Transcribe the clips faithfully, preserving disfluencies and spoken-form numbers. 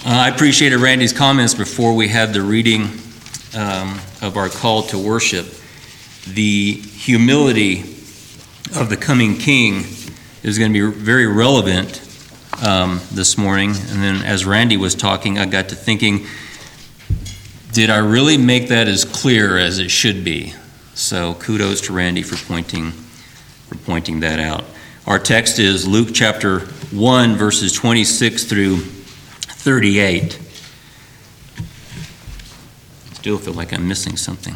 Uh, I appreciated Randy's comments before we had the reading um, of our call to worship. The humility of the coming King is going to be very relevant um, this morning. And then as Randy was talking, I got to thinking, did I really make that as clear as it should be? So kudos to Randy for pointing, for pointing that out. Our text is Luke chapter one, verses twenty-six through thirty-eight. Still feel like I'm missing something.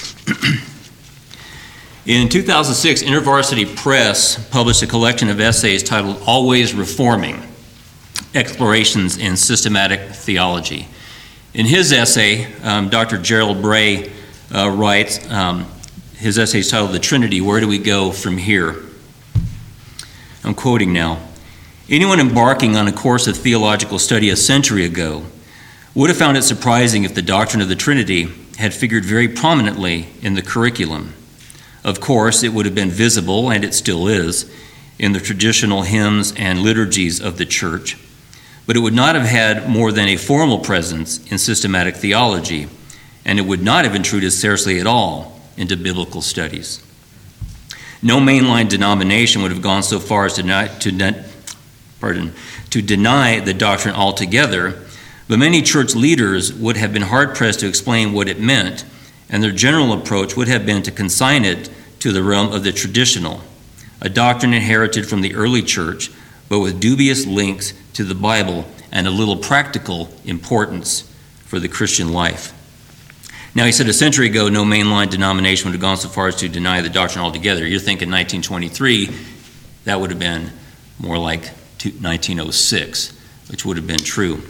In two thousand six, InterVarsity Press published a collection of essays titled Always Reforming, Explorations in Systematic Theology. In his essay, um, Doctor Gerald Bray uh, writes, um, his essay is titled The Trinity, Where Do We Go From Here? I'm quoting now. Anyone embarking on a course of theological study a century ago would have found it surprising if the doctrine of the Trinity had figured very prominently in the curriculum. Of course, it would have been visible, and it still is, in the traditional hymns and liturgies of the church, but it would not have had more than a formal presence in systematic theology, and it would not have intruded scarcely at all into biblical studies. No mainline denomination would have gone so far as to deny, to, de- pardon, to deny the doctrine altogether, but many church leaders would have been hard-pressed to explain what it meant, and their general approach would have been to consign it to the realm of the traditional, a doctrine inherited from the early church, but with dubious links to the Bible and a little practical importance for the Christian life. Now, he said a century ago, no mainline denomination would have gone so far as to deny the doctrine altogether. You're thinking nineteen twenty-three, that would have been more like nineteen oh six, which would have been true.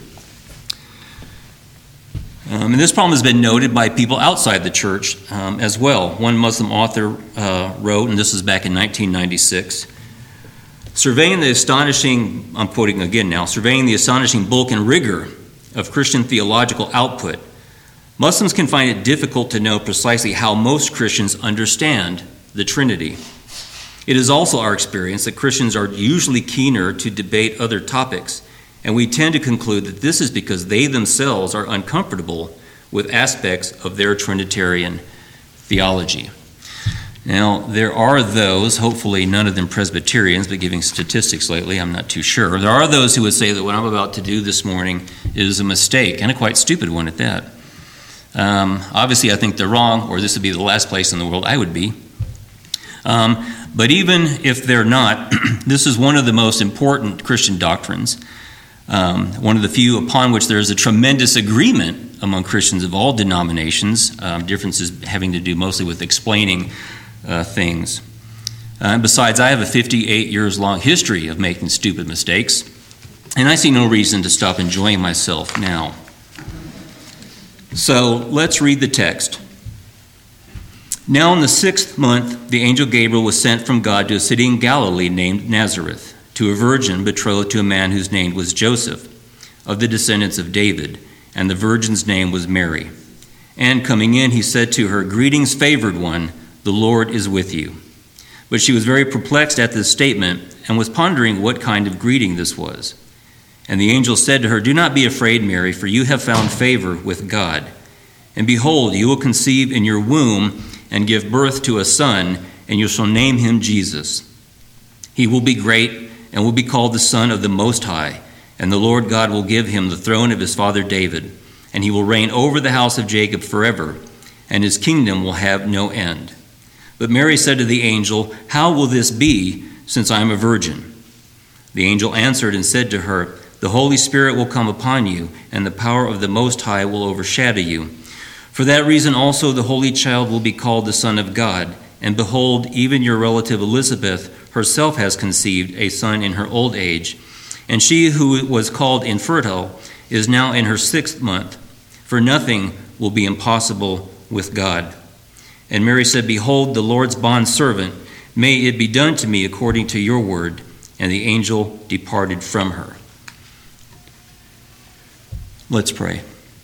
Um, and this problem has been noted by people outside the church um, as well. One Muslim author uh, wrote, and this is back in nineteen ninety-six, surveying the astonishing, I'm quoting again now, surveying the astonishing bulk and rigor of Christian theological output, Muslims can find it difficult to know precisely how most Christians understand the Trinity. It is also our experience that Christians are usually keener to debate other topics, and we tend to conclude that this is because they themselves are uncomfortable with aspects of their Trinitarian theology. Now, there are those, hopefully none of them Presbyterians, but giving statistics lately, I'm not too sure. There are those who would say that what I'm about to do this morning is a mistake, and a quite stupid one at that. Um, obviously, I think they're wrong, or this would be the last place in the world I would be. Um, but even if they're not, this is one of the most important Christian doctrines, um, one of the few upon which there is a tremendous agreement among Christians of all denominations, um, differences having to do mostly with explaining uh, things. Uh, besides, I have a fifty-eight years long history of making stupid mistakes, and I see no reason to stop enjoying myself now. So let's read the text. Now in the sixth month, the angel Gabriel was sent from God to a city in Galilee named Nazareth, to a virgin betrothed to a man whose name was Joseph, of the descendants of David, and the virgin's name was Mary. And coming in, he said to her, "Greetings, favored one, the Lord is with you." But she was very perplexed at this statement and was pondering what kind of greeting this was. And the angel said to her, "Do not be afraid, Mary, for you have found favor with God. And behold, you will conceive in your womb and give birth to a son, and you shall name him Jesus. He will be great and will be called the Son of the Most High, and the Lord God will give him the throne of his father David, and he will reign over the house of Jacob forever, and his kingdom will have no end." But Mary said to the angel, "How will this be, since I am a virgin?" The angel answered and said to her, "The Holy Spirit will come upon you, and the power of the Most High will overshadow you. For that reason also the Holy Child will be called the Son of God. And behold, even your relative Elizabeth herself has conceived a son in her old age. And she who was called infertile is now in her sixth month, for nothing will be impossible with God." And Mary said, "Behold, the Lord's bondservant, may it be done to me according to your word." And the angel departed from her. Let's pray.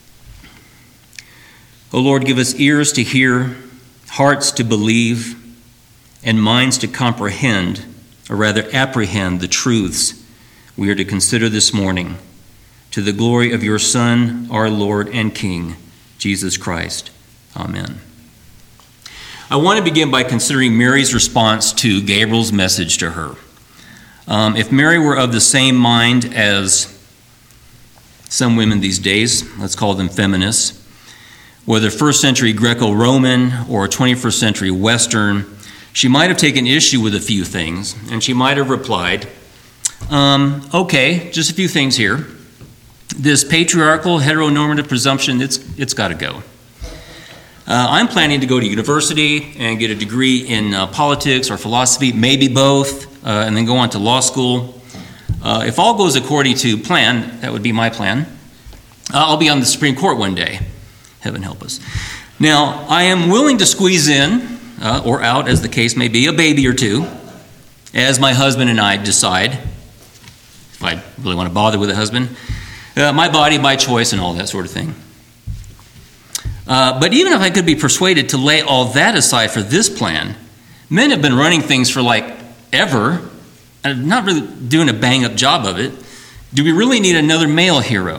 O Lord, give us ears to hear, hearts to believe, and minds to comprehend, or rather apprehend, the truths we are to consider this morning, to the glory of your Son, our Lord and King, Jesus Christ. Amen. I want to begin by considering Mary's response to Gabriel's message to her. Um, if Mary were of the same mind as some women these days, let's call them feminists, whether first century Greco-Roman or twenty-first century Western, she might have taken issue with a few things, and she might have replied, um, okay, just a few things here. This patriarchal heteronormative presumption, it's it's got to go. Uh, I'm planning to go to university and get a degree in uh, politics or philosophy, maybe both, uh, and then go on to law school. Uh, if all goes according to plan, that would be my plan, uh, I'll be on the Supreme Court one day. Heaven help us. Now, I am willing to squeeze in, uh, or out as the case may be, a baby or two, as my husband and I decide, if I really want to bother with a husband, uh, my body, my choice, and all that sort of thing. Uh, but even if I could be persuaded to lay all that aside for this plan, men have been running things for like ever, and not really doing a bang-up job of it. Do we really need another male hero?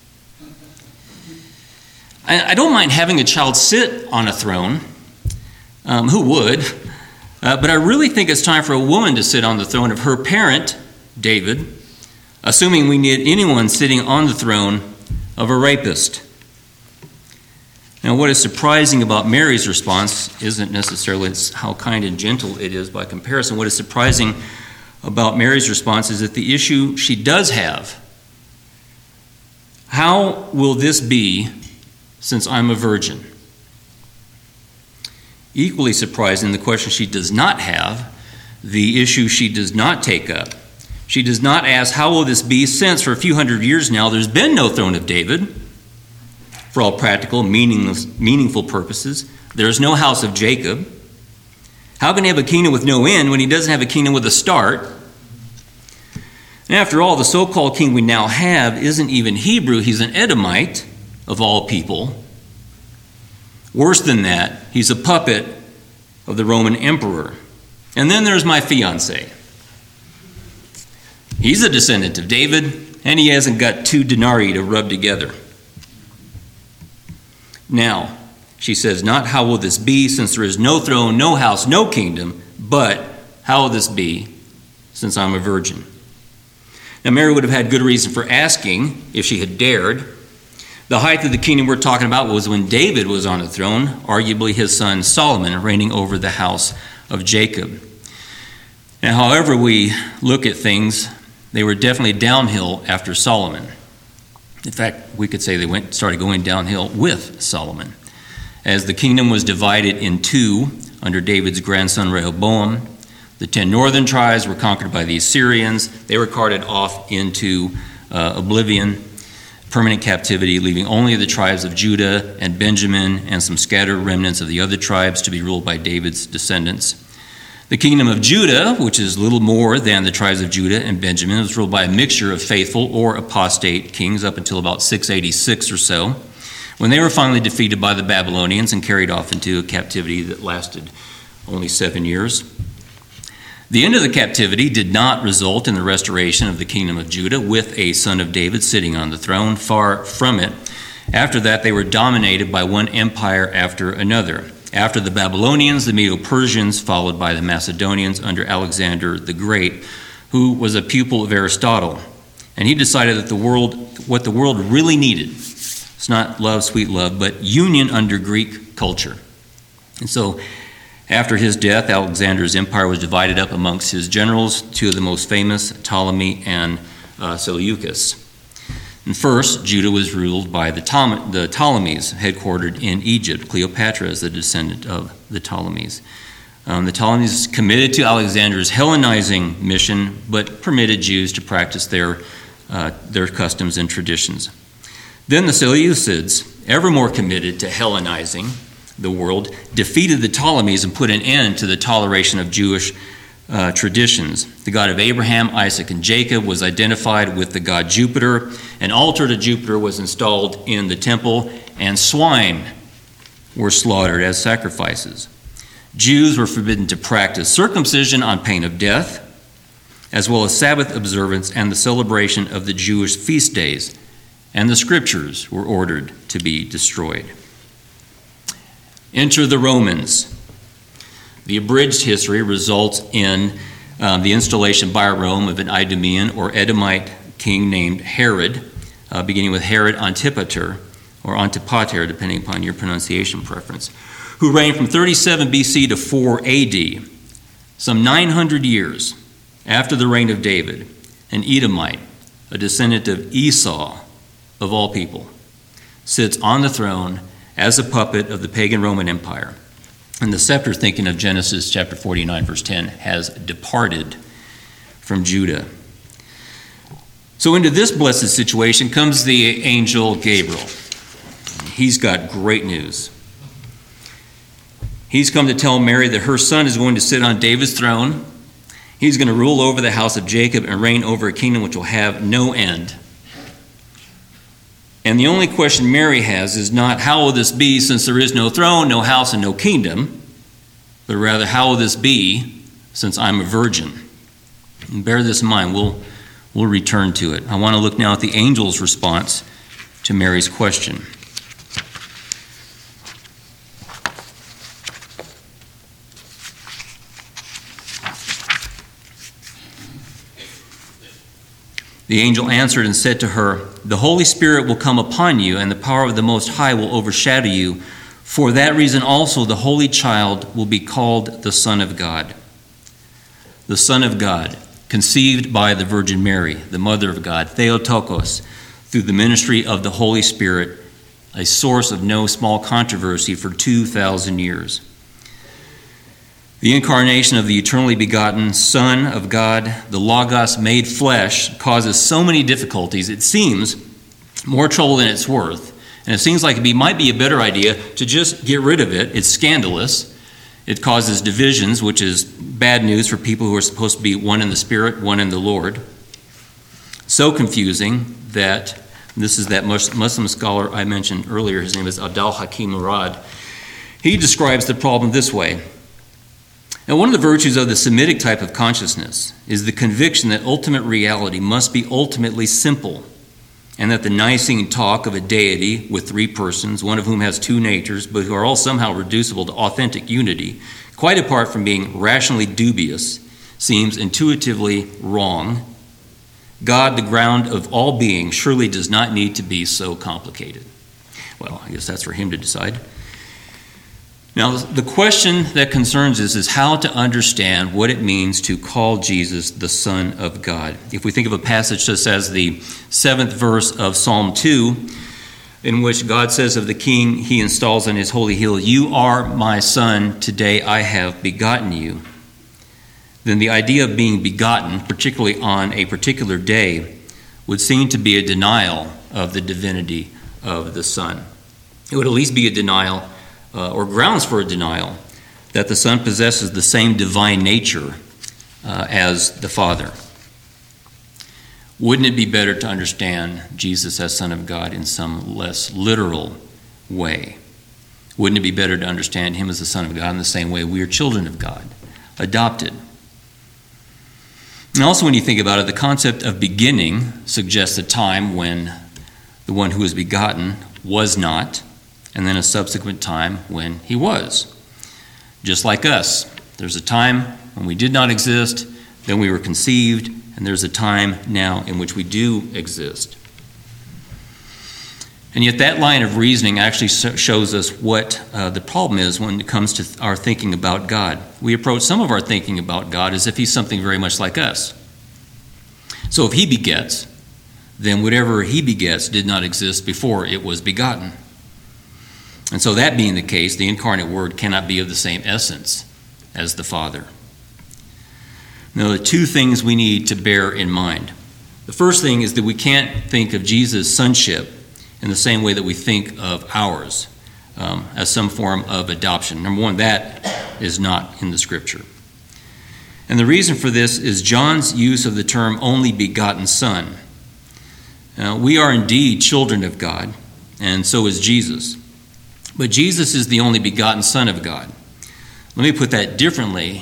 I, I don't mind having a child sit on a throne. Um, who would? Uh, but I really think it's time for a woman to sit on the throne of her parent, David, assuming we need anyone sitting on the throne of a rapist. Now, what is surprising about Mary's response isn't necessarily how kind and gentle it is by comparison. What is surprising about Mary's response is that the issue she does have, how will this be since I'm a virgin? Equally surprising, the question she does not have, the issue she does not take up. She does not ask, how will this be since for a few hundred years now there's been no throne of David? For all practical, meaningless, meaningful purposes, there is no house of Jacob. How can he have a kingdom with no end when he doesn't have a kingdom with a start? And after all, the so-called king we now have isn't even Hebrew. He's an Edomite, of all people. Worse than that, he's a puppet of the Roman emperor. And then there's my fiancé. He's a descendant of David, and he hasn't got two denarii to rub together. Now, she says, not how will this be since there is no throne, no house, no kingdom, but how will this be since I'm a virgin? Now, Mary would have had good reason for asking if she had dared. The height of the kingdom we're talking about was when David was on the throne, arguably his son Solomon reigning over the house of Jacob. Now, however we look at things, they were definitely downhill after Solomon. In fact, we could say they went started going downhill with Solomon, as the kingdom was divided in two under David's grandson Rehoboam. The ten northern tribes were conquered by the Assyrians. They were carted off into uh, oblivion, permanent captivity, leaving only the tribes of Judah and Benjamin and some scattered remnants of the other tribes to be ruled by David's descendants. The kingdom of Judah, which is little more than the tribes of Judah and Benjamin, was ruled by a mixture of faithful or apostate kings up until about six eighty-six or so, when they were finally defeated by the Babylonians and carried off into a captivity that lasted only seven years. The end of the captivity did not result in the restoration of the kingdom of Judah with a son of David sitting on the throne. Far from it. After that, they were dominated by one empire after another. After the Babylonians, the Medo-Persians, followed by the Macedonians under Alexander the Great, who was a pupil of Aristotle. And he decided that the world, what the world really needed, it's not love, sweet love, but union under Greek culture. And so after his death, Alexander's empire was divided up amongst his generals, two of the most famous, Ptolemy and uh, Seleucus. And first, Judah was ruled by the, Ptolemy, the Ptolemies, headquartered in Egypt. Cleopatra is the descendant of the Ptolemies. Um, the Ptolemies committed to Alexander's Hellenizing mission, but permitted Jews to practice their, uh, their customs and traditions. Then the Seleucids, ever more committed to Hellenizing the world, defeated the Ptolemies and put an end to the toleration of Jewish uh, traditions. The God of Abraham, Isaac, and Jacob was identified with the god Jupiter. An altar to Jupiter was installed in the temple, and swine were slaughtered as sacrifices. Jews were forbidden to practice circumcision on pain of death, as well as Sabbath observance and the celebration of the Jewish feast days. and the scriptures were ordered to be destroyed. Enter the Romans. The abridged history results in um, the installation by Rome of an Idumean or Edomite king named Herod, uh, beginning with Herod Antipater, or Antipater, depending upon your pronunciation preference, who reigned from thirty-seven B C to four A D, some nine hundred years after the reign of David. An Edomite, a descendant of Esau, of all people, sits on the throne as a puppet of the pagan Roman Empire. And the scepter, thinking of Genesis chapter forty-nine, verse ten, has departed from Judah. So into this blessed situation comes the angel Gabriel. He's got great news. He's come to tell Mary that her son is going to sit on David's throne. He's going to rule over the house of Jacob and reign over a kingdom which will have no end. And the only question Mary has is not, how will this be, since there is no throne, no house, and no kingdom, but rather, how will this be, since I'm a virgin? And bear this in mind. We'll, we'll return to it. I want to look now at the angel's response to Mary's question. The angel answered and said to her, "The Holy Spirit will come upon you, and the power of the Most High will overshadow you. For that reason also the Holy Child will be called the Son of God." The Son of God, conceived by the Virgin Mary, the Mother of God, Theotokos, through the ministry of the Holy Spirit, a source of no small controversy for two thousand years. The incarnation of the eternally begotten Son of God, the Logos made flesh, causes so many difficulties. It seems more trouble than it's worth. And it seems like it be, might be a better idea to just get rid of it. It's scandalous. It causes divisions, which is bad news for people who are supposed to be one in the Spirit, one in the Lord. So confusing that, this is that Muslim scholar I mentioned earlier, his name is Abdal Hakim Murad. He describes the problem this way. Now, one of the virtues of the Semitic type of consciousness is the conviction that ultimate reality must be ultimately simple, and that the Nicene talk of a deity with three persons, one of whom has two natures, but who are all somehow reducible to authentic unity, quite apart from being rationally dubious, seems intuitively wrong. God, the ground of all being, surely does not need to be so complicated. Well, I guess that's for him to decide. Now, the question that concerns us is how to understand what it means to call Jesus the Son of God. If we think of a passage such as the seventh verse of Psalm two, in which God says of the king he installs on his holy hill, "You are my son, today I have begotten you," then the idea of being begotten, particularly on a particular day, would seem to be a denial of the divinity of the Son. It would at least be a denial Uh, or grounds for a denial that the Son possesses the same divine nature uh, as the Father. Wouldn't it be better to understand Jesus as Son of God in some less literal way? Wouldn't it be better to understand him as the Son of God in the same way we are children of God, adopted? And also, when you think about it, the concept of beginning suggests a time when the one who was begotten was not, and then a subsequent time when he was. Just like us, there's a time when we did not exist, then we were conceived, and there's a time now in which we do exist. And yet that line of reasoning actually shows us what uh, the problem is when it comes to our thinking about God. We approach some of our thinking about God as if he's something very much like us. So if he begets, then whatever he begets did not exist before it was begotten. And so that being the case, the incarnate Word cannot be of the same essence as the Father. Now, the two things we need to bear in mind. The first thing is that we can't think of Jesus' sonship in the same way that we think of ours, um, as some form of adoption. Number one, that is not in the Scripture. And the reason for this is John's use of the term only begotten Son. Now, we are indeed children of God, and so is Jesus. But Jesus is the only begotten Son of God. Let me put that differently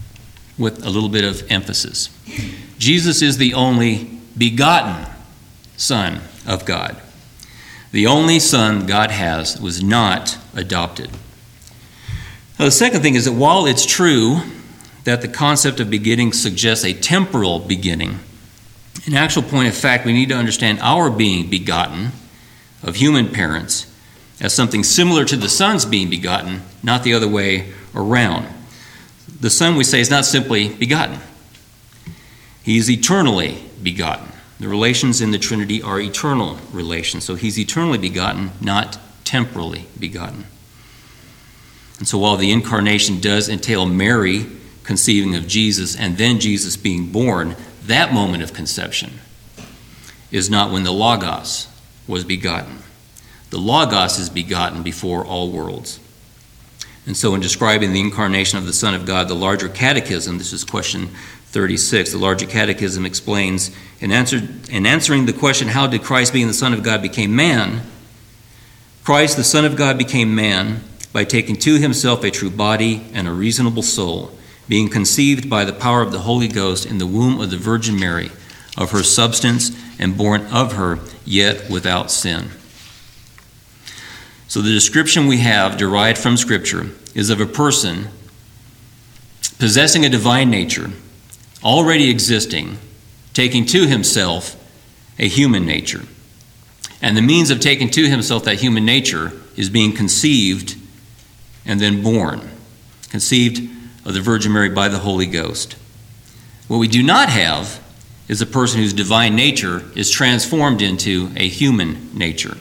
with a little bit of emphasis. Jesus is the only begotten Son of God. The only Son God has was not adopted. Now, the second thing is that while it's true that the concept of beginning suggests a temporal beginning, in actual point of fact, we need to understand our being begotten of human parents as something similar to the Son's being begotten, not the other way around. The Son, we say, is not simply begotten. He is eternally begotten. The relations in the Trinity are eternal relations. So he's eternally begotten, not temporally begotten. And so while the incarnation does entail Mary conceiving of Jesus and then Jesus being born, that moment of conception is not when the Logos was begotten. The Logos is begotten before all worlds. And so in describing the incarnation of the Son of God, the larger catechism, this is question thirty-six, the larger catechism explains, in, answer, in answering the question, how did Christ being the Son of God became man? Christ, the Son of God, became man by taking to himself a true body and a reasonable soul, being conceived by the power of the Holy Ghost in the womb of the Virgin Mary, of her substance, and born of her, yet without sin. So the description we have derived from Scripture is of a person possessing a divine nature, already existing, taking to himself a human nature. And the means of taking to himself that human nature is being conceived and then born, conceived of the Virgin Mary by the Holy Ghost. What we do not have is a person whose divine nature is transformed into a human nature.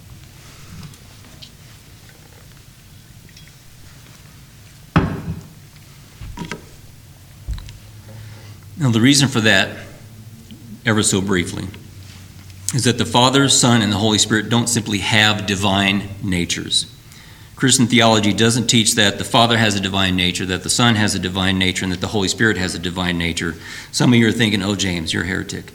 Now, the reason for that, ever so briefly, is that the Father, Son, and the Holy Spirit don't simply have divine natures. Christian theology doesn't teach that the Father has a divine nature, that the Son has a divine nature, and that the Holy Spirit has a divine nature. Some of you are thinking, oh, James, you're a heretic.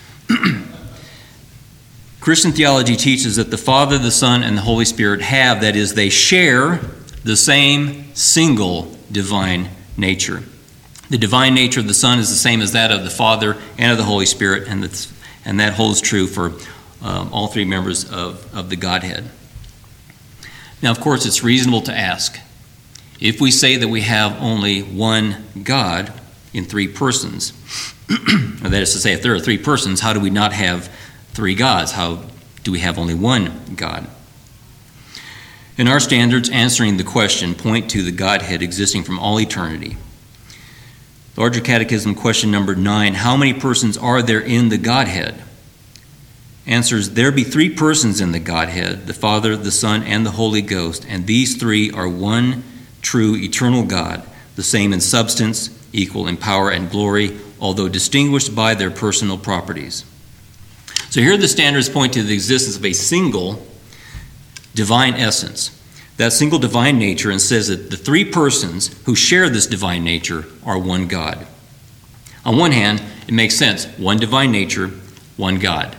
Christian theology teaches that the Father, the Son, and the Holy Spirit have, that is, they share the same single divine nature. The divine nature of the Son is the same as that of the Father and of the Holy Spirit, and, that's, and that holds true for um, all three members of, of the Godhead. Now, of course, it's reasonable to ask, if we say that we have only one God in three persons, or that is to say, if there are three persons, how do we not have three gods? How do we have only one God? In our standards, answering the question point to the Godhead existing from all eternity. Larger Catechism question number nine, how many persons are there in the Godhead? Answers, there be three persons in the Godhead, the Father, the Son, and the Holy Ghost, and these three are one true eternal God, the same in substance, equal in power and glory, although distinguished by their personal properties. So here the standards point to the existence of a single divine essence, that single divine nature, and says that the three persons who share this divine nature are one God. On one hand, it makes sense. One divine nature, one God.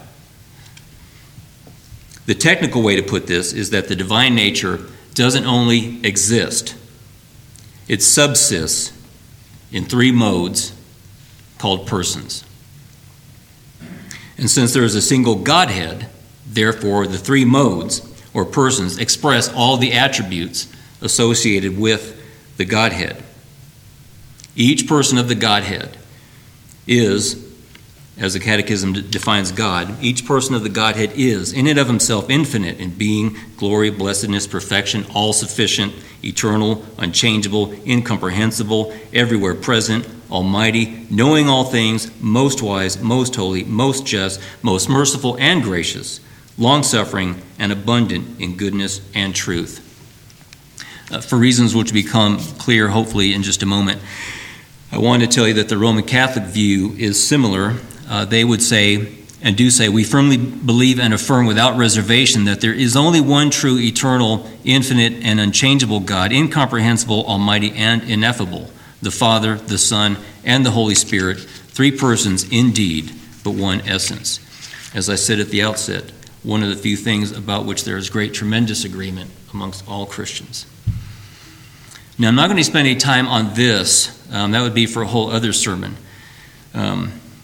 The technical way to put this is that the divine nature doesn't only exist, it subsists in three modes called persons. And since there is a single Godhead, therefore the three modes or persons express all the attributes associated with the Godhead. Each person of the Godhead is, as the Catechism defines God, each person of the Godhead is, in and of himself, infinite in being, glory, blessedness, perfection, all-sufficient, eternal, unchangeable, incomprehensible, everywhere present, almighty, knowing all things, most wise, most holy, most just, most merciful and gracious, long-suffering, and abundant in goodness and truth. Uh, for reasons which become clear, hopefully, in just a moment, I want to tell you that the Roman Catholic view is similar. Uh, they would say, and do say, we firmly believe and affirm without reservation that there is only one true, eternal, infinite, and unchangeable God, incomprehensible, almighty, and ineffable, the Father, the Son, and the Holy Spirit, three persons indeed, but one essence. As I said at the outset, one of the few things about which there is great, tremendous agreement amongst all Christians. Now, I'm not going to spend any time on this. Um, that would be for a whole other sermon. Um,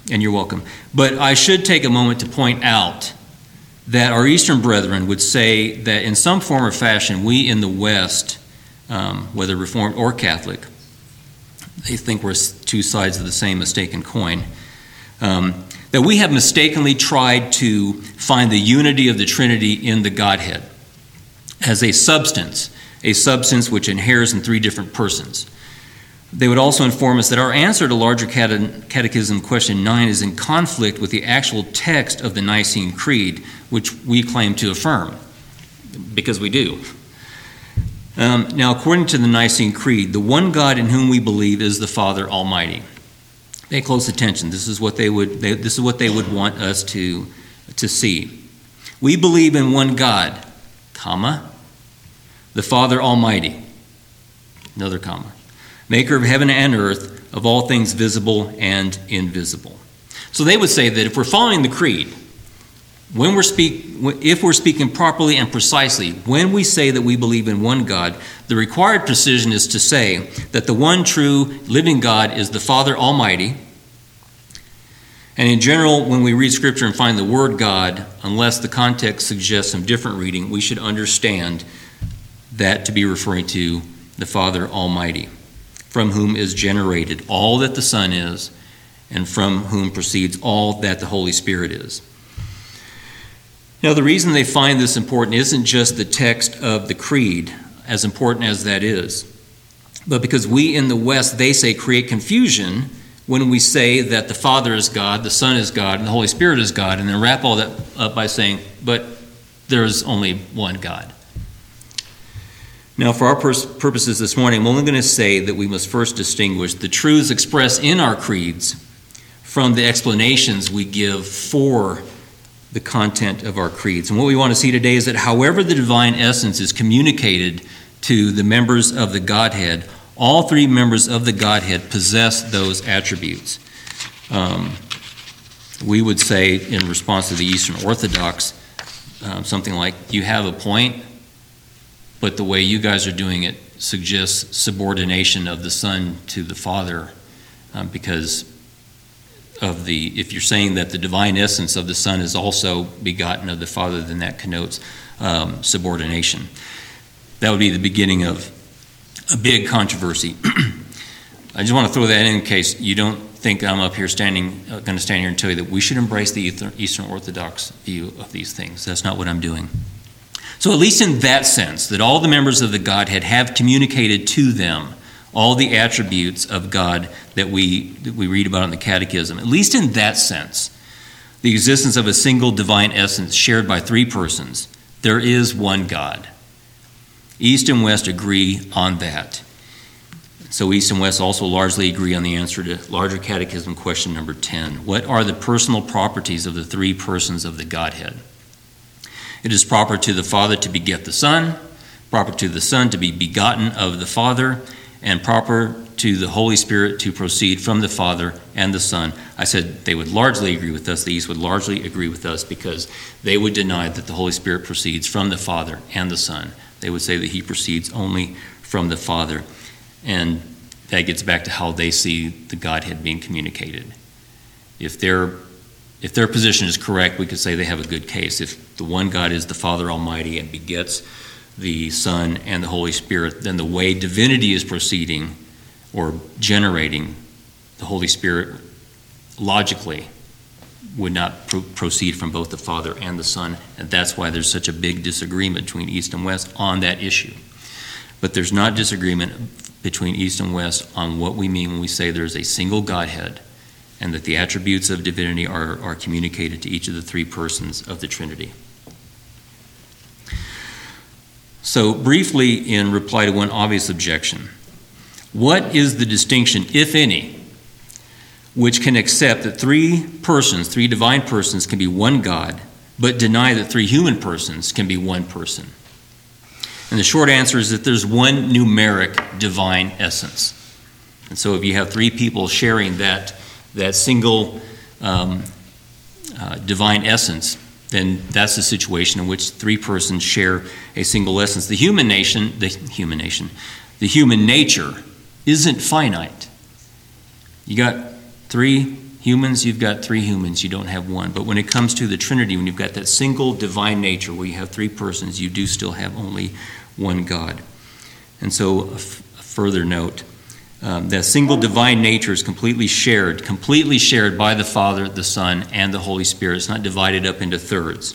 And you're welcome. But I should take a moment to point out that our Eastern brethren would say that in some form or fashion, we in the West, um, whether Reformed or Catholic, they think we're two sides of the same mistaken coin, um, that we have mistakenly tried to find the unity of the Trinity in the Godhead as a substance, a substance which inheres in three different persons. They would also inform us that our answer to Larger Catechism question nine is in conflict with the actual text of the Nicene Creed, which we claim to affirm, because we do. Um, now, according to the Nicene Creed, the one God in whom we believe is the Father Almighty. Pay close attention. This is what they would. They, this is what they would want us to to see. We believe in one God, comma, the Father Almighty. Another comma. Maker of heaven and earth, of all things visible and invisible. So they would say that if we're following the creed, when we're speak, if we're speaking properly and precisely, when we say that we believe in one God, the required precision is to say that the one true living God is the Father Almighty. And in general, when we read Scripture and find the word God, unless the context suggests some different reading, we should understand that to be referring to the Father Almighty, from whom is generated all that the Son is, and from whom proceeds all that the Holy Spirit is. Now, the reason they find this important isn't just the text of the creed, as important as that is, but because we in the West, they say, create confusion when we say that the Father is God, the Son is God, and the Holy Spirit is God, and then wrap all that up by saying, but there is only one God. Now, for our purposes this morning, I'm only going to say that we must first distinguish the truths expressed in our creeds from the explanations we give for the content of our creeds. And what we want to see today is that however the divine essence is communicated to the members of the Godhead, all three members of the Godhead possess those attributes. Um, we would say, in response to the Eastern Orthodox, um, something like, you have a point, but the way you guys are doing it suggests subordination of the Son to the Father, um, because of the, if you're saying that the divine essence of the Son is also begotten of the Father, then that connotes um, subordination. That would be the beginning of a big controversy. I just want to throw that in in case you don't think I'm up here standing, uh, going to stand here and tell you that we should embrace the Eastern Orthodox view of these things. That's not what I'm doing. So at least in that sense, that all the members of the Godhead have communicated to them all the attributes of God that we that we read about in the Catechism, at least in that sense, the existence of a single divine essence shared by three persons, there is one God. East and West agree on that. So East and West also largely agree on the answer to Larger Catechism question number ten. What are the personal properties of the three persons of the Godhead? It is proper to the Father to beget the Son, proper to the Son to be begotten of the Father, and proper to the Holy Spirit to proceed from the Father and the Son. I said they would largely agree with us. The East would largely agree with us because they would deny that the Holy Spirit proceeds from the Father and the Son. They would say that he proceeds only from the Father. And that gets back to how they see the Godhead being communicated. If their if their position is correct, we could say they have a good case. If the one God is the Father Almighty and begets the Son and the Holy Spirit, then the way divinity is proceeding or generating the Holy Spirit logically would not pro- proceed from both the Father and the Son, and that's why there's such a big disagreement between East and West on that issue. But there's not disagreement between East and West on what we mean when we say there's a single Godhead and that the attributes of divinity are, are communicated to each of the three persons of the Trinity. So briefly, in reply to one obvious objection, what is the distinction, if any, which can accept that three persons, three divine persons, can be one God, but deny that three human persons can be one person? And the short answer is that there's one numeric divine essence. And so if you have three people sharing that, that single um, uh, divine essence, then that's the situation in which three persons share a single essence. The human nation, the human nation, the human nature isn't finite. You got three Humans, you've got three humans, you don't have one. But when it comes to the Trinity, when you've got that single divine nature where you have three persons, you do still have only one God. And so, a, f- a further note, um, that single divine nature is completely shared, completely shared by the Father, the Son, and the Holy Spirit. It's not divided up into thirds.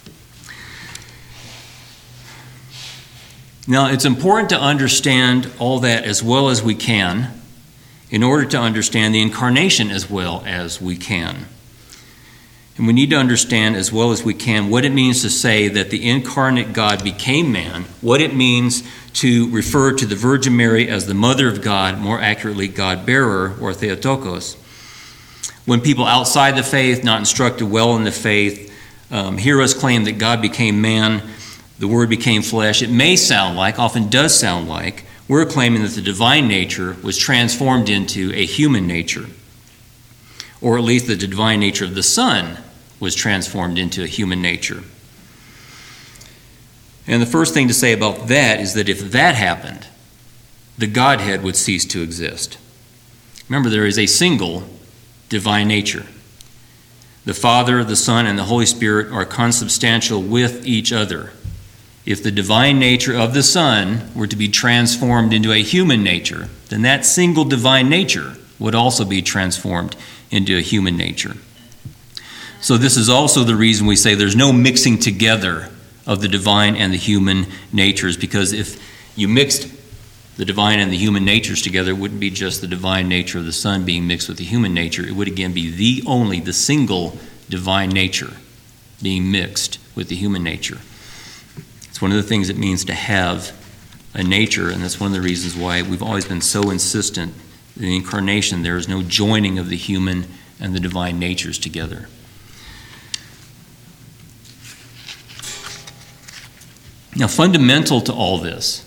Now, it's important to understand all that as well as we can in order to understand the incarnation as well as we can. And we need to understand as well as we can what it means to say that the incarnate God became man, what it means to refer to the Virgin Mary as the Mother of God, more accurately, God-bearer, or Theotokos. When people outside the faith, not instructed well in the faith, um, hear us claim that God became man, the Word became flesh, it may sound like, often does sound like, we're claiming that the divine nature was transformed into a human nature, or at least the divine nature of the Son was transformed into a human nature. And the first thing to say about that is that if that happened, the Godhead would cease to exist. Remember, there is a single divine nature. The Father, the Son, and the Holy Spirit are consubstantial with each other. If the divine nature of the Son were to be transformed into a human nature, then that single divine nature would also be transformed into a human nature. So this is also the reason we say there's no mixing together of the divine and the human natures, because if you mixed the divine and the human natures together, it wouldn't be just the divine nature of the Son being mixed with the human nature. It would again be the only, the single divine nature being mixed with the human nature. It's one of the things it means to have a nature, and that's one of the reasons why we've always been so insistent in the incarnation there is no joining of the human and the divine natures together. Now, fundamental to all this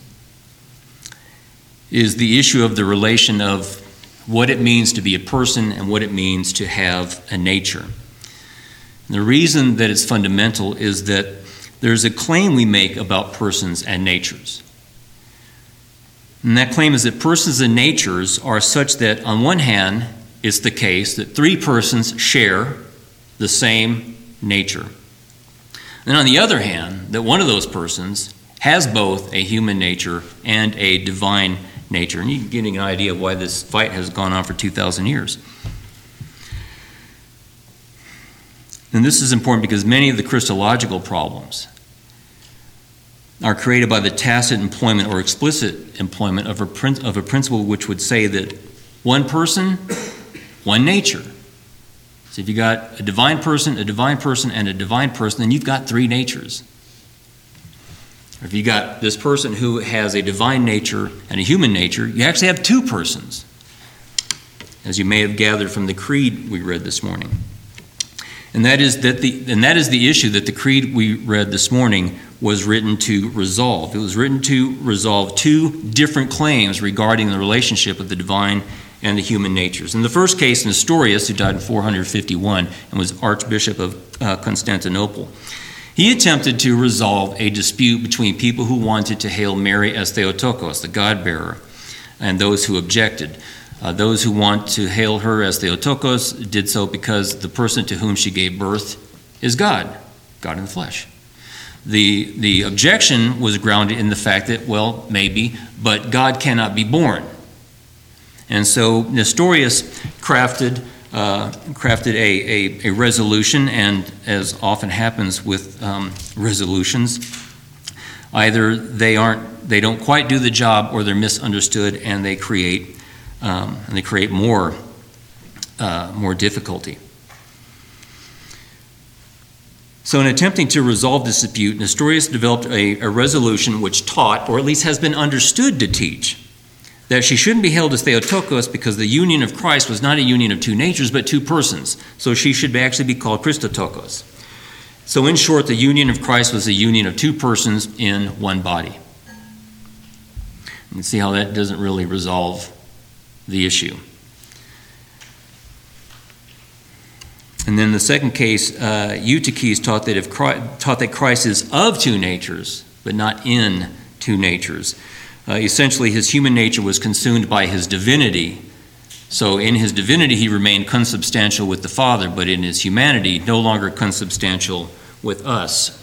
is the issue of the relation of what it means to be a person and what it means to have a nature. And the reason that it's fundamental is that there's a claim we make about persons and natures. And that claim is that persons and natures are such that, on one hand, it's the case that three persons share the same nature. And on the other hand, that one of those persons has both a human nature and a divine nature. And you're getting an idea of why this fight has gone on for two thousand years. And this is important because many of the Christological problems are created by the tacit employment or explicit employment of a, prin- of a principle which would say that one person, one nature. So if you got a divine person, a divine person, and a divine person, then you've got three natures. Or if you got this person who has a divine nature and a human nature, you actually have two persons, as you may have gathered from the creed we read this morning. And that is that the and that is the issue that the creed we read this morning was written to resolve. It was written to resolve two different claims regarding the relationship of the divine and the human natures. In the first case, Nestorius, who died in four hundred fifty-one and was Archbishop of uh, Constantinople, he attempted to resolve a dispute between people who wanted to hail Mary as Theotokos, the God-bearer, and those who objected. Uh, those who want to hail her as Theotokos did so because the person to whom she gave birth is God, God in the flesh. The, the objection was grounded in the fact that, well, maybe, but God cannot be born. And so Nestorius crafted uh, crafted a, a, a resolution, and as often happens with um, resolutions, either they aren't they don't quite do the job, or they're misunderstood, and they create um, and they create more uh, more difficulty. So in attempting to resolve this dispute, Nestorius developed a, a resolution which taught, or at least has been understood to teach, that she shouldn't be hailed as Theotokos because the union of Christ was not a union of two natures, but two persons. So she should actually be called Christotokos. So in short, the union of Christ was a union of two persons in one body. You can see how that doesn't really resolve the issue. And then the second case, uh, Eutyches taught that if Christ, taught that Christ is of two natures, but not in two natures. Uh, essentially, his human nature was consumed by his divinity, So in his divinity, he remained consubstantial with the Father, but in his humanity, no longer consubstantial with us.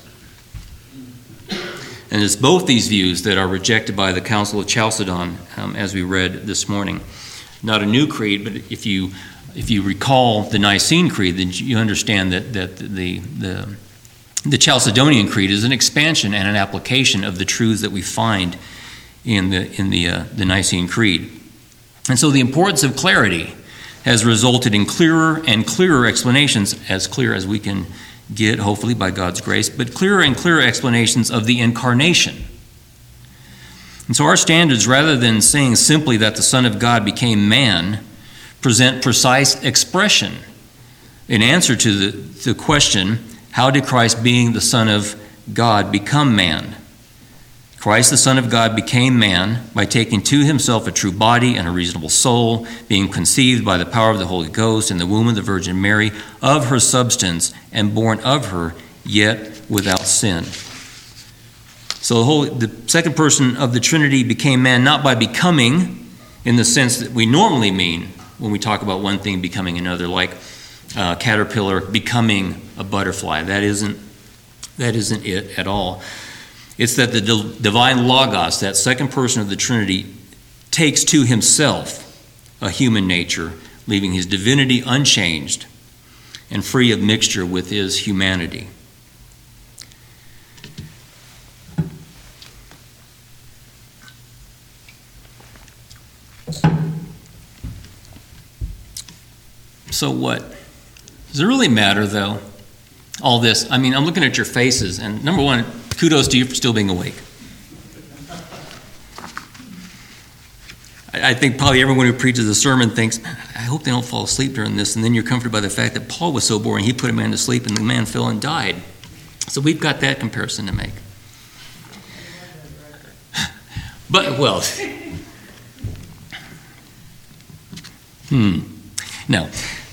And it's both these views that are rejected by the Council of Chalcedon, um, as we read this morning. Not a new creed, but if you if you recall the Nicene Creed, then you understand that that the the the Chalcedonian Creed is an expansion and an application of the truths that we find in the in the uh, the Nicene Creed. And so the importance of clarity has resulted in clearer and clearer explanations, as clear as we can get, hopefully by God's grace, but clearer and clearer explanations of the incarnation. And so our standards, rather than saying simply that the Son of God became man, present precise expression in answer to the, the question, how did Christ, being the Son of God, become man? Christ, the Son of God, became man by taking to himself a true body and a reasonable soul, being conceived by the power of the Holy Ghost in the womb of the Virgin Mary, of her substance, and born of her, yet without sin. So the, whole, the second person of the Trinity became man not by becoming in the sense that we normally mean when we talk about one thing becoming another, like a caterpillar becoming a butterfly. That isn't, that isn't it at all. It's that the divine Logos, that second person of the Trinity, takes to himself a human nature, leaving his divinity unchanged and free of mixture with his humanity. So what? Does it really matter, though, all this? I mean, I'm looking at your faces, and number one, kudos to you for still being awake. I think probably everyone who preaches a sermon thinks, I hope they don't fall asleep during this, and then you're comforted by the fact that Paul was so boring, he put a man to sleep, and the man fell and died. So we've got that comparison to make. But, well, hmm, no.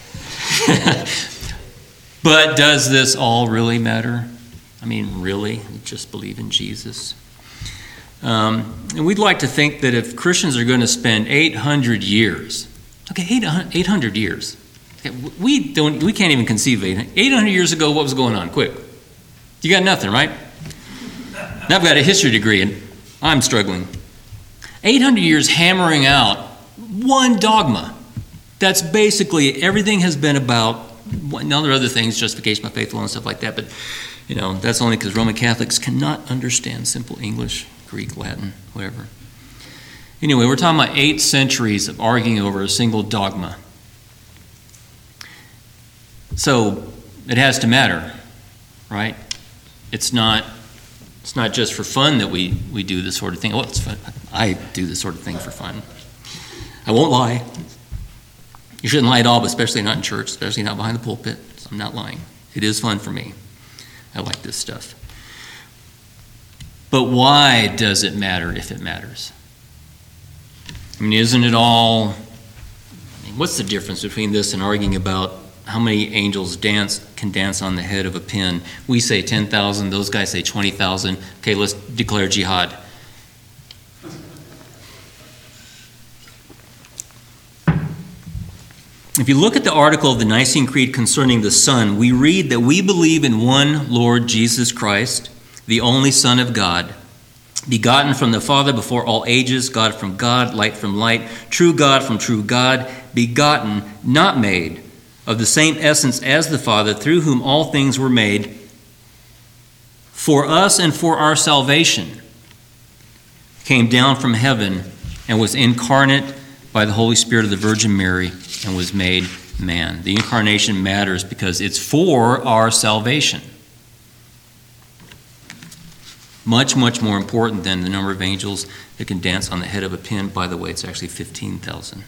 But does this all really matter? I mean, really? Just believe in Jesus? Um, and we'd like to think that if Christians are going to spend eight hundred years, okay, eight hundred years, okay, we don't, we can't even conceive of eight hundred years ago, what was going on? Quick. You got nothing, right? Now I've got a history degree and I'm struggling. eight hundred years hammering out one dogma. That's basically, everything has been about, now there are other things, justification by faith alone and stuff like that, but you know, that's only because Roman Catholics cannot understand simple English, Greek, Latin, whatever. Anyway, we're talking about eight centuries of arguing over a single dogma. So it has to matter, right? It's not it's not just for fun that we, we do this sort of thing. Well, it's fun. I do this sort of thing for fun. I won't lie. You shouldn't lie at all, but especially not in church, especially not behind the pulpit. So I'm not lying. It is fun for me. I like this stuff. But why does it matter if it matters? I mean, isn't it all... I mean, what's the difference between this and arguing about how many angels dance can dance on the head of a pin? We say ten thousand, those guys say twenty thousand. Okay, let's declare jihad. If you look at the article of the Nicene Creed concerning the Son, we read that we believe in one Lord Jesus Christ, the only Son of God, begotten from the Father before all ages, God from God, light from light, true God from true God, begotten, not made, of the same essence as the Father, through whom all things were made, for us and for our salvation, came down from heaven and was incarnate by the Holy Spirit of the Virgin Mary and was made man. The incarnation matters because it's for our salvation. Much, much more important than the number of angels that can dance on the head of a pin. By the way, it's actually fifteen thousand.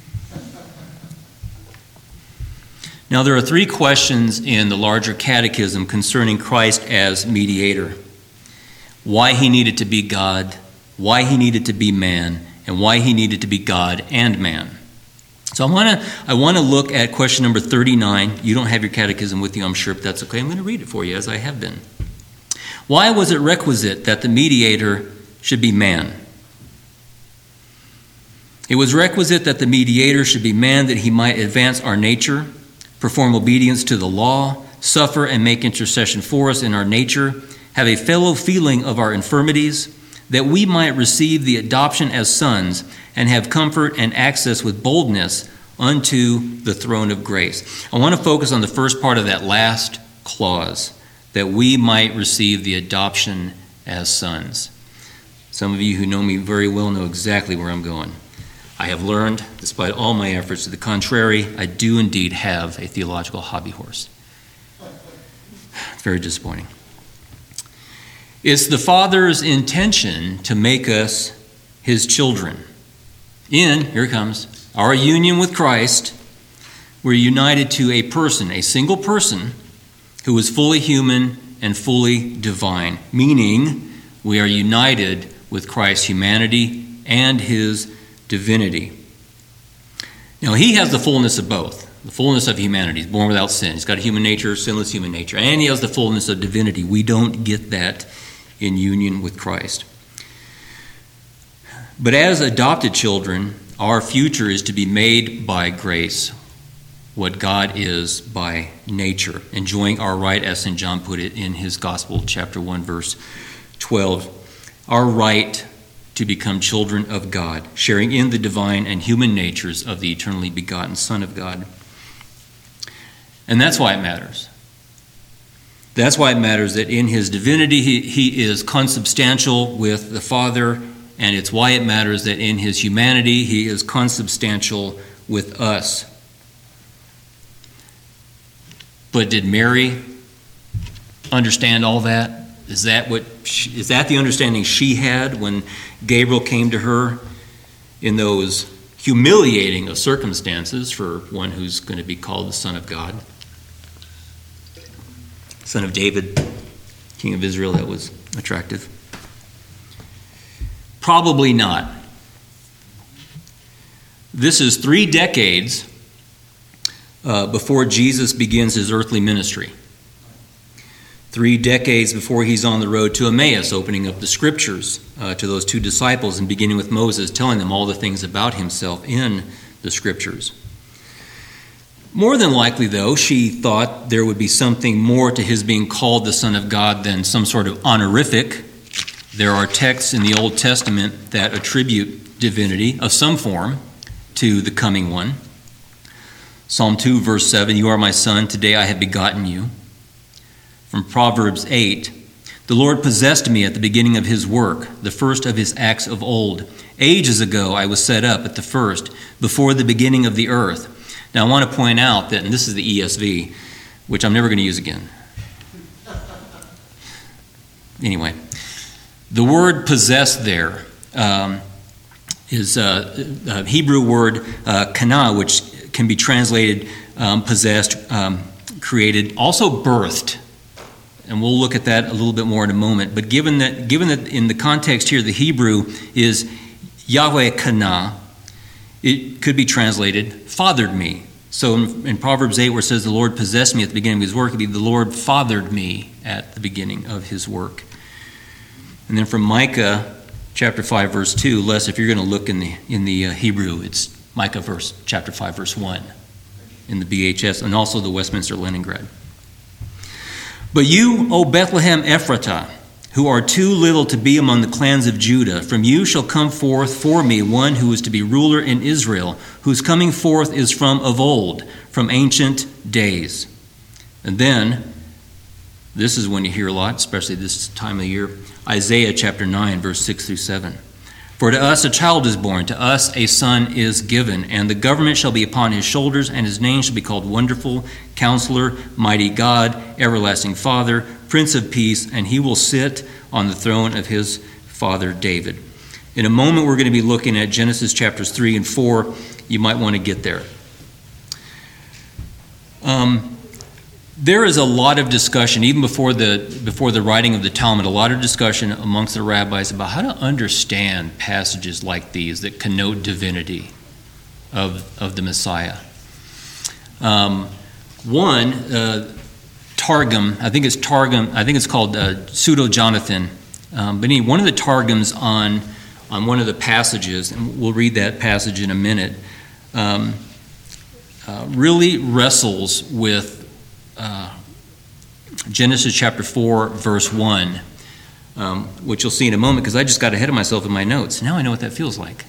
Now, there are three questions in the larger catechism concerning Christ as mediator. Why he needed to be God, why he needed to be man, and why he needed to be God and man. So I want to I want to look at question number thirty-nine. You don't have your catechism with you, I'm sure, but that's okay. I'm going to read it for you as I have been. Why was it requisite that the mediator should be man? It was requisite that the mediator should be man, that he might advance our nature, perform obedience to the law, suffer and make intercession for us in our nature, have a fellow feeling of our infirmities, that we might receive the adoption as sons and have comfort and access with boldness unto the throne of grace. I want to focus on the first part of that last clause, that we might receive the adoption as sons. Some of you who know me very well know exactly where I'm going. I have learned, despite all my efforts to the contrary, I do indeed have a theological hobby horse. It's very disappointing. It's the Father's intention to make us his children. In, here it comes, our union with Christ, we're united to a person, a single person, who is fully human and fully divine, meaning we are united with Christ's humanity and his divinity. Now, he has the fullness of both, the fullness of humanity. He's born without sin. He's got a human nature, sinless human nature, and he has the fullness of divinity. We don't get that in union with Christ. But as adopted children, our future is to be made by grace, what God is by nature, enjoying our right, as Saint John put it in his Gospel, chapter one, verse twelve, our right to become children of God, sharing in the divine and human natures of the eternally begotten Son of God. And that's why it matters. That's why it matters that in his divinity he, he is consubstantial with the Father, and it's why it matters that in his humanity he is consubstantial with us. But did Mary understand all that? Is that what she, is that the understanding she had when Gabriel came to her in those humiliating of circumstances for one who's going to be called the Son of God? Son of David, King of Israel, that was attractive. Probably not. This is three decades uh, before Jesus begins his earthly ministry. Three decades before he's on the road to Emmaus, opening up the scriptures uh, to those two disciples and beginning with Moses, telling them all the things about himself in the scriptures. More than likely, though, she thought there would be something more to his being called the Son of God than some sort of honorific. There are texts in the Old Testament that attribute divinity of some form to the coming one. Psalm two, verse seven, "You are my son, today I have begotten you." From Proverbs eight, "The Lord possessed me at the beginning of his work, the first of his acts of old. Ages ago I was set up at the first, before the beginning of the earth." Now I want to point out that, and this is the E S V, which I'm never going to use again. Anyway, the word "possessed" there um, is a, a Hebrew word, uh, kana, which can be translated um, possessed, um, created, also birthed. And we'll look at that a little bit more in a moment. But given that, given that in the context here, the Hebrew is Yahweh kana, it could be translated, fathered me. So in, in Proverbs eight, where it says the Lord possessed me at the beginning of his work, it would be the Lord fathered me at the beginning of his work. And then from Micah chapter five, verse two, Les, if you're going to look in the in the uh, Hebrew, it's Micah verse chapter five, verse one in the B H S, and also the Westminster Leningrad. "But you, O Bethlehem Ephratah, who are too little to be among the clans of Judah, from you shall come forth for me one who is to be ruler in Israel, whose coming forth is from of old, from ancient days." And then, this is when you hear a lot, especially this time of year, Isaiah chapter nine, verse six through seven. "For to us a child is born, to us a son is given, and the government shall be upon his shoulders, and his name shall be called Wonderful, Counselor, Mighty God, Everlasting Father, Prince of Peace, and he will sit on the throne of his father David." In a moment, we're going to be looking at Genesis chapters three and four. You might want to get there. Um, there is a lot of discussion, even before the before the writing of the Talmud, a lot of discussion amongst the rabbis about how to understand passages like these that connote divinity of, of the Messiah. Um, one, uh, Targum, I think it's Targum, I think it's called uh, Pseudo-Jonathan. Um, but anyway, one of the Targums on on one of the passages, and we'll read that passage in a minute, um, uh, really wrestles with uh, Genesis chapter four, verse one, um, which you'll see in a moment, because I just got ahead of myself in my notes. Now I know what that feels like.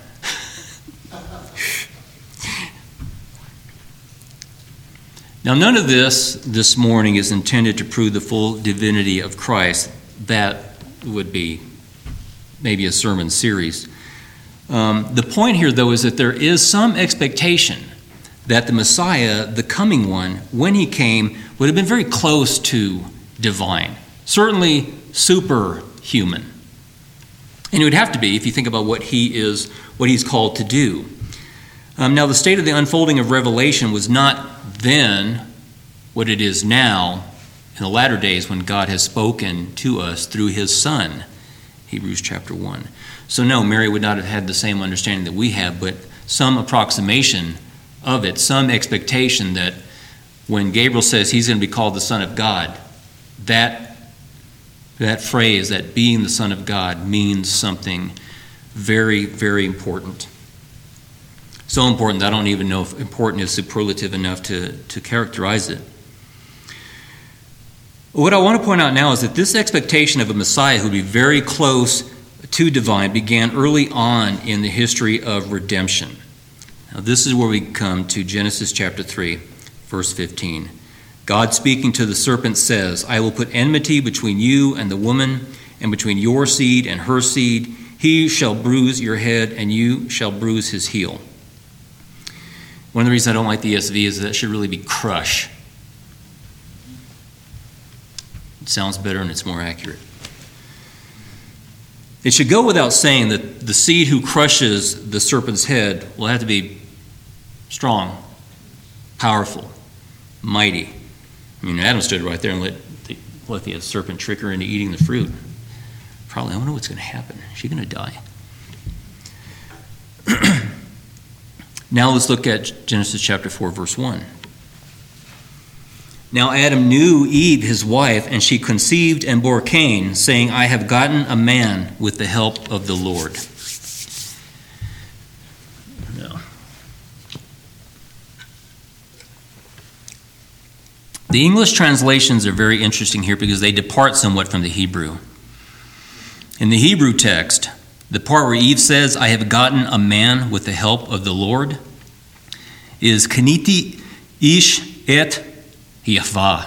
Now, none of this this morning is intended to prove the full divinity of Christ. That would be maybe a sermon series. Um, the point here, though, is that there is some expectation that the Messiah, the coming one, when he came, would have been very close to divine, certainly superhuman. And it would have to be if you think about what he is, what he's called to do. Um, now, the state of the unfolding of Revelation was not then what it is now in the latter days when God has spoken to us through his Son, Hebrews chapter one. So no, Mary would not have had the same understanding that we have, but some approximation of it, some expectation that when Gabriel says he's going to be called the Son of God, that, that phrase, that being the Son of God, means something very, very important. So important that I don't even know if important is superlative enough to, to characterize it. What I want to point out now is that this expectation of a Messiah who would be very close to divine began early on in the history of redemption. Now, this is where we come to Genesis chapter three, verse fifteen. God speaking to the serpent says, I will put enmity between you and the woman, and between your seed and her seed. He shall bruise your head, and you shall bruise his heel. One of the reasons I don't like the E S V is that it should really be crush. It sounds better and it's more accurate. It should go without saying that the seed who crushes the serpent's head will have to be strong, powerful, mighty. I mean, Adam stood right there and let the, let the serpent trick her into eating the fruit. Probably, I wonder what's going to happen. Is she going to die? Now let's look at Genesis chapter four, verse one. Now Adam knew Eve, his wife, and she conceived and bore Cain, saying, I have gotten a man with the help of the Lord. No. The English translations are very interesting here because they depart somewhat from the Hebrew. In the Hebrew text, the part where Eve says, I have gotten a man with the help of the Lord, is Kaniti ish et Yahvah.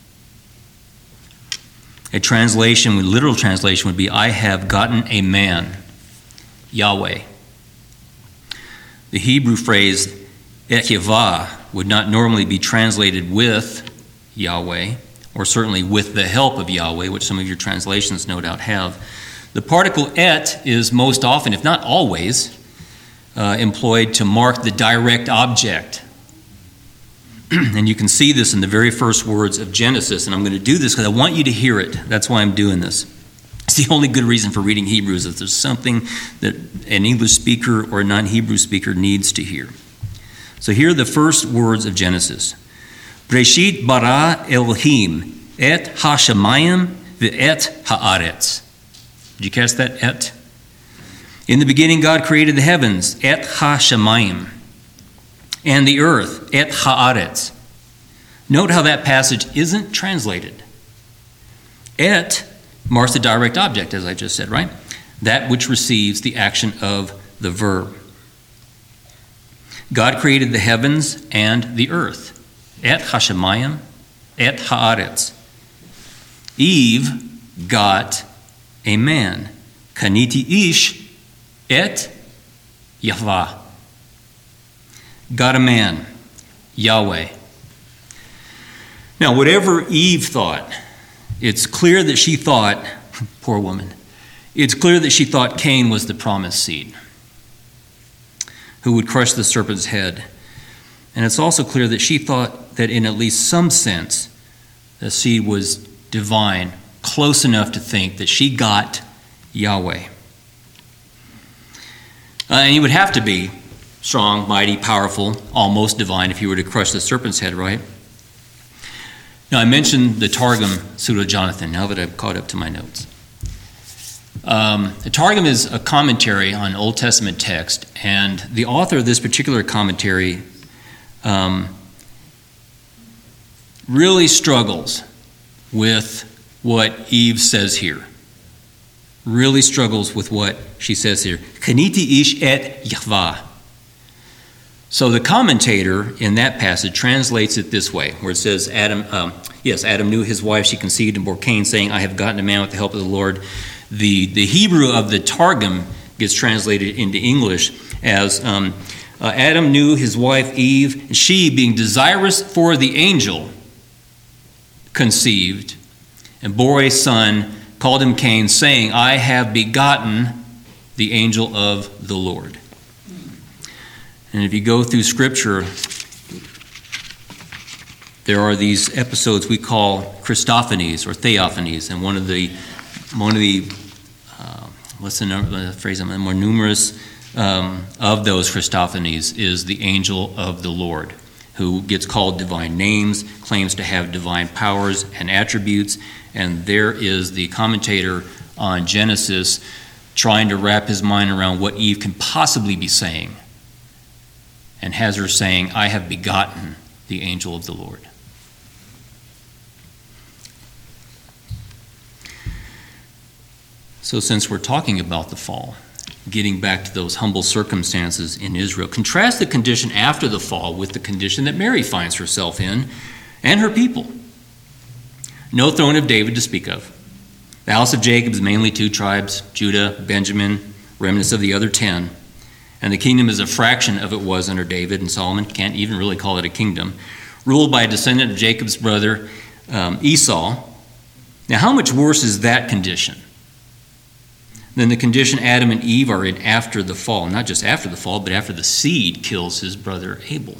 A translation, a literal translation would be, I have gotten a man, Yahweh. The Hebrew phrase, et Yahvah, would not normally be translated with Yahweh, or certainly with the help of Yahweh, which some of your translations no doubt have. The particle et is most often, if not always, uh, employed to mark the direct object. And you can see this in the very first words of Genesis, and I'm going to do this because I want you to hear it. That's why I'm doing this. It's the only good reason for reading Hebrew is if there's something that an English speaker or a non-Hebrew speaker needs to hear. So here are the first words of Genesis. Breshit bara Elohim et hashamayim ve'et haaretz. Did you catch that, et? In the beginning, God created the heavens, et ha-shamayim, and the earth, et haaretz. Note how that passage isn't translated. Et marks the direct object, as I just said, right? That which receives the action of the verb. God created the heavens and the earth, et ha-shamayim, et haaretz. Eve got a man, Kaniti ish et Yahvah. Got a man, Yahweh. Now, whatever Eve thought, it's clear that she thought, poor woman, it's clear that she thought Cain was the promised seed who would crush the serpent's head. And it's also clear that she thought that in at least some sense, the seed was divine, close enough to think that she got Yahweh. Uh, and he would have to be strong, mighty, powerful, almost divine if he were to crush the serpent's head, right? Now, I mentioned the Targum Pseudo-Jonathan, now that I've caught up to my notes. Um, the Targum is a commentary on Old Testament text, and the author of this particular commentary um, really struggles with what Eve says here. Really struggles with what she says here. Kaniti ish et Yahvah. So the commentator in that passage translates it this way, where it says, Adam, um, yes, Adam knew his wife, she conceived and bore Cain, saying, I have gotten a man with the help of the Lord. The, the Hebrew of the Targum gets translated into English as, um, uh, Adam knew his wife Eve, and she, being desirous for the angel, conceived, and bore a son, called him Cain, saying, I have begotten the angel of the Lord. And if you go through Scripture, there are these episodes we call Christophanies or Theophanies, and one of the one of the uh, what's the, number, the phrase? The more numerous um, of those Christophanies is the angel of the Lord, who gets called divine names, claims to have divine powers and attributes, and there is the commentator on Genesis trying to wrap his mind around what Eve can possibly be saying, and has her saying, I have begotten the angel of the Lord. So since we're talking about the fall, getting back to those humble circumstances in Israel, contrast the condition after the fall with the condition that Mary finds herself in and her people. No throne of David to speak of. The house of Jacob is mainly two tribes, Judah, Benjamin, remnants of the other ten. And the kingdom is a fraction of it was under David, and Solomon can't even really call it a kingdom, ruled by a descendant of Jacob's brother um, Esau. Now, how much worse is that condition than the condition Adam and Eve are in after the fall? Not just after the fall, but after the seed kills his brother Abel.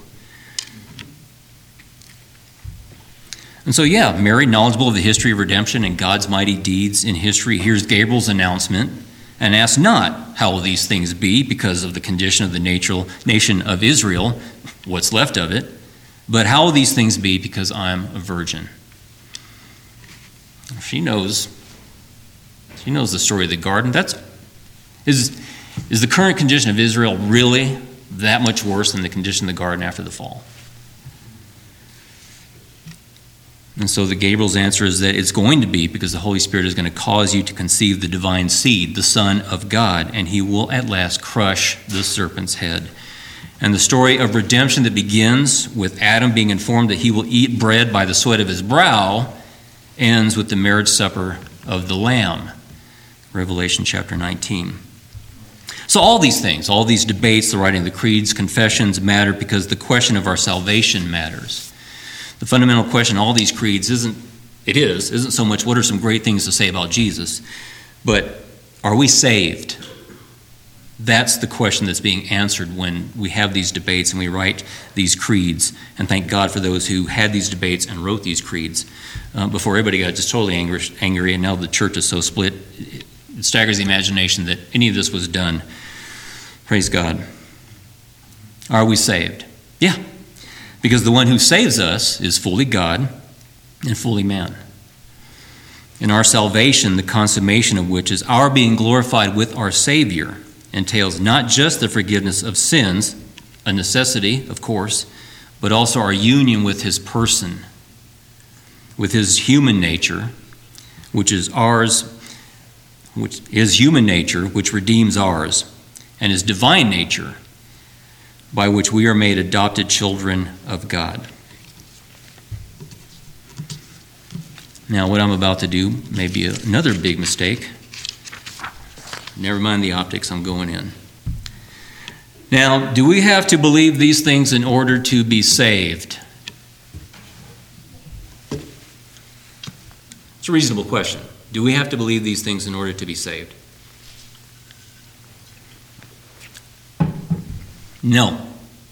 And so, yeah, Mary, knowledgeable of the history of redemption and God's mighty deeds in history, hears Gabriel's announcement and asks not, how will these things be because of the condition of the natural nation of Israel, what's left of it, but how will these things be because I'm a virgin? She knows. She knows the story of the garden. That's is is the current condition of Israel really that much worse than the condition of the garden after the fall? And so the Gabriel's answer is that it's going to be, because the Holy Spirit is going to cause you to conceive the divine seed, the Son of God, and he will at last crush the serpent's head. And the story of redemption that begins with Adam being informed that he will eat bread by the sweat of his brow ends with the marriage supper of the Lamb. Revelation chapter nineteen. So all these things, all these debates, the writing of the creeds, confessions matter because the question of our salvation matters. The fundamental question in all these creeds isn't, it is, isn't so much what are some great things to say about Jesus, but are we saved? That's the question that's being answered when we have these debates and we write these creeds. And thank God for those who had these debates and wrote these creeds uh, before everybody got just totally angry, angry, and now the church is so split, it staggers the imagination that any of this was done. Praise God. Are we saved? Yeah. Because the one who saves us is fully God and fully man. In our salvation, the consummation of which is our being glorified with our Savior, entails not just the forgiveness of sins, a necessity, of course, but also our union with his person, with his human nature, which is ours, which is human nature, which redeems ours, and his divine nature, by which we are made adopted children of God. Now, what I'm about to do may be another big mistake. Never mind the optics, I'm going in. Now, do we have to believe these things in order to be saved? It's a reasonable question. Do we have to believe these things in order to be saved? No.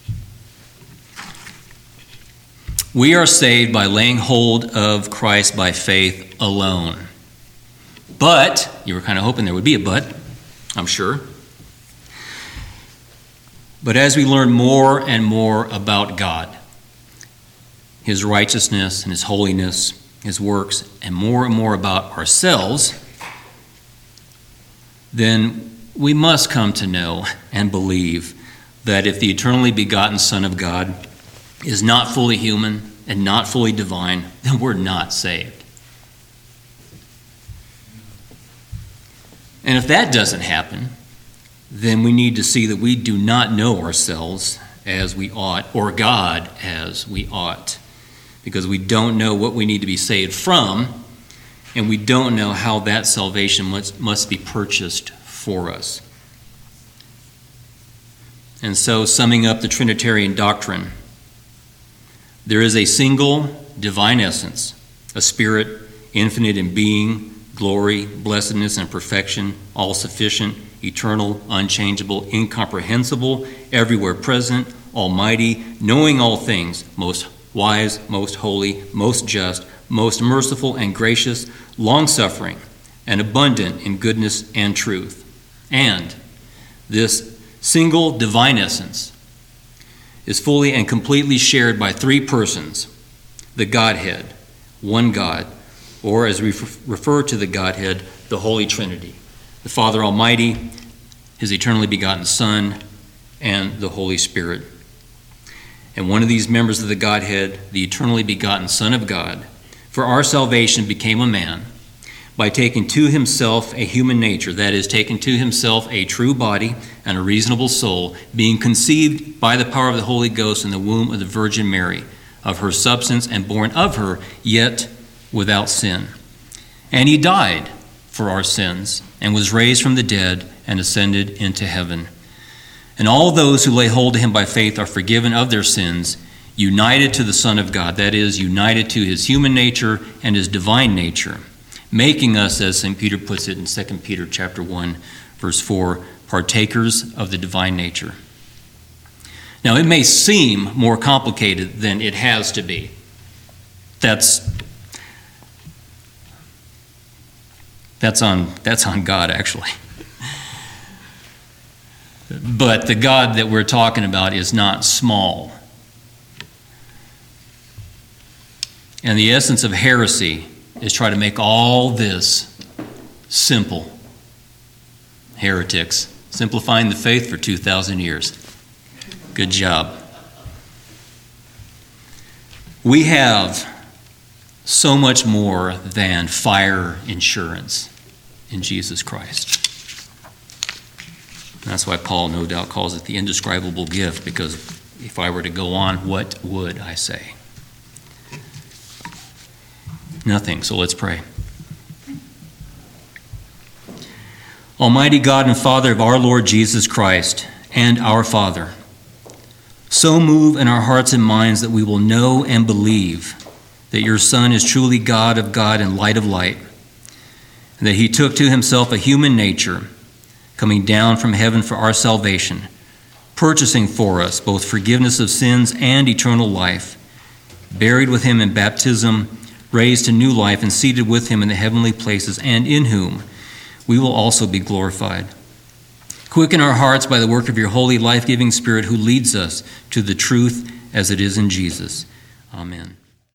We are saved by laying hold of Christ by faith alone. But, you were kind of hoping there would be a but, I'm sure. But as we learn more and more about God, his righteousness and his holiness, his works, and more and more about ourselves, then we must come to know and believe that if the eternally begotten Son of God is not fully human and not fully divine, then we're not saved. And if that doesn't happen, then we need to see that we do not know ourselves as we ought, or God as we ought, because we don't know what we need to be saved from, and we don't know how that salvation must, must be purchased for us. And so, summing up the Trinitarian doctrine, there is a single divine essence, a spirit infinite in being, glory, blessedness, and perfection, all-sufficient, eternal, unchangeable, incomprehensible, everywhere present, almighty, knowing all things, most wise, most holy, most just, most merciful and gracious, long-suffering, and abundant in goodness and truth. And this single divine essence is fully and completely shared by three persons: the Godhead, one God, or as we refer to the Godhead, the Holy Trinity, the Father Almighty, His eternally begotten Son, and the Holy Spirit. And one of these members of the Godhead, the eternally begotten Son of God, for our salvation became a man by taking to himself a human nature, that is, taking to himself a true body and a reasonable soul, being conceived by the power of the Holy Ghost in the womb of the Virgin Mary, of her substance and born of her, yet without sin. And he died for our sins and was raised from the dead and ascended into heaven. And all those who lay hold of him by faith are forgiven of their sins, united to the Son of God, that is, united to his human nature and his divine nature, making us, as Saint Peter puts it in Second Peter chapter one, verse four, partakers of the divine nature. Now, it may seem more complicated than it has to be. That's that's on that's on God, actually. But the God that we're talking about is not small. And the essence of heresy is try to make all this simple. Heretics, simplifying the faith for two thousand years. Good job. We have so much more than fire insurance in Jesus Christ. That's why Paul no doubt calls it the indescribable gift, because if I were to go on, what would I say? Nothing, so let's pray. Almighty God and Father of our Lord Jesus Christ, and our Father, so move in our hearts and minds that we will know and believe that your Son is truly God of God and light of light, and that he took to himself a human nature, coming down from heaven for our salvation, purchasing for us both forgiveness of sins and eternal life, buried with him in baptism, raised to new life, and seated with him in the heavenly places, and in whom we will also be glorified. Quicken our hearts by the work of your holy, life-giving Spirit, who leads us to the truth as it is in Jesus. Amen.